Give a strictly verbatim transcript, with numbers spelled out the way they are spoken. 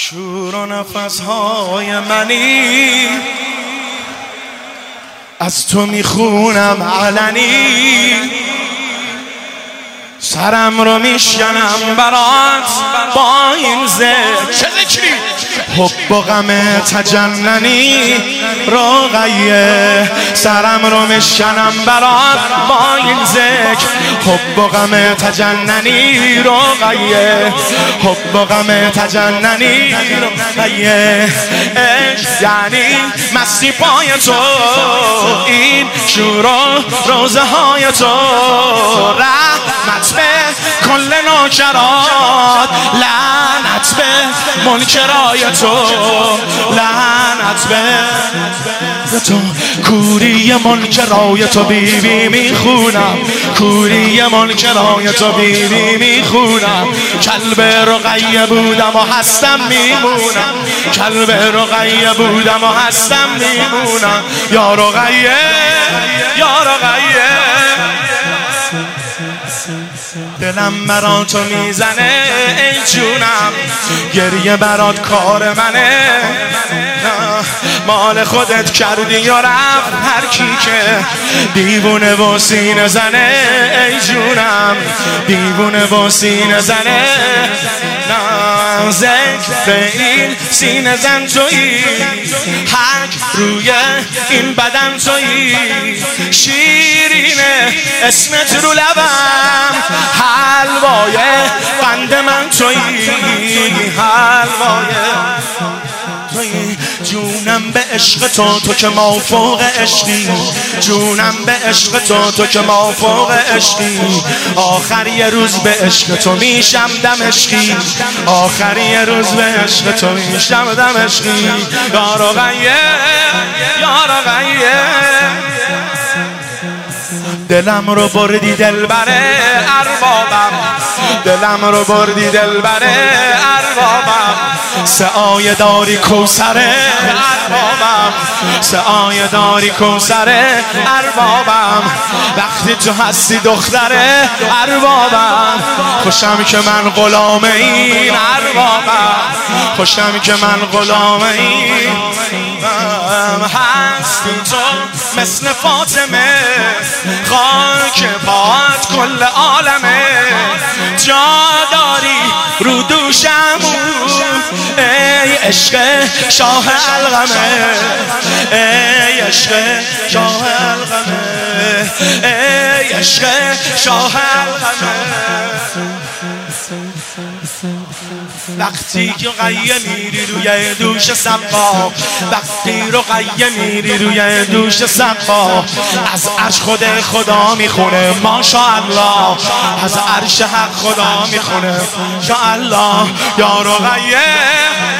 شور و نفسهای منی از تو میخونم علنی، سرم رو میشکنم برات با این ذکر. چه ذکری؟ حب و غم تجننی روغیه، سرم رو میشکنم برات با این ذکر. حب و غم تجننی روغیه، حب و غم تجننی روغیه. عشق یعنی مستی پای تو، این شور و روزه های تو. رحمت به کل نوکرات، لعنت به منکرای تو، لعنت به تو. کوری منکرای تو بیبی میخونم، کوری منکرای تو بیبی میخونم. کلب رقیه بودم و هستم میمونم، کلب رقیه بودم و هستم میمونم. یا رقیه یا رقیه، دلم برات تو میزنه ای جونم، گریه برات کار منه. مال خودت کردی و رفت هر کی که دیوونه و سینه زنه ای جونم، دیوونه و سینه زنه. نه ذکر این سینه زن تویی، حق روی این بدن تویی. شیرینه اسمت رو لبم، حلوای قند من تویی، حلوای تویی. جونم به عشق تو، تو که ما فوق عشقی. جونم به عشق تو، تو که ما فوق عشقی. آخر یه روز به عشق تو میشم دمشقی، آخر یه روز به عشق تو میشم دمشقی. یا رقیه یا رقیه، دلم رو بردی دل بره اربابم، دلم رو بردی دل بره اربابم. سعای داری کوثره اربابم، سعای داری کوثره اربابم. وقتی تو هستی دختره اربابم، خوشم که من غلام این اربابم، خوشم که من غلام این هستی. تو مثل فاطمه، خاک پات کل عالمه. جا داری رو دوشم ای عشق شاه الغمه، ای عشق شاه الغمه، ای عشق شاه الغمه. وقتی که رقیه میری روی دوش سقا، وقتی رقیه میری روی دوش سقا، از عرش خود خدا میخونه ماشاءالله، از عرش حق خدا میخونه ماشاءالله. یا رقیه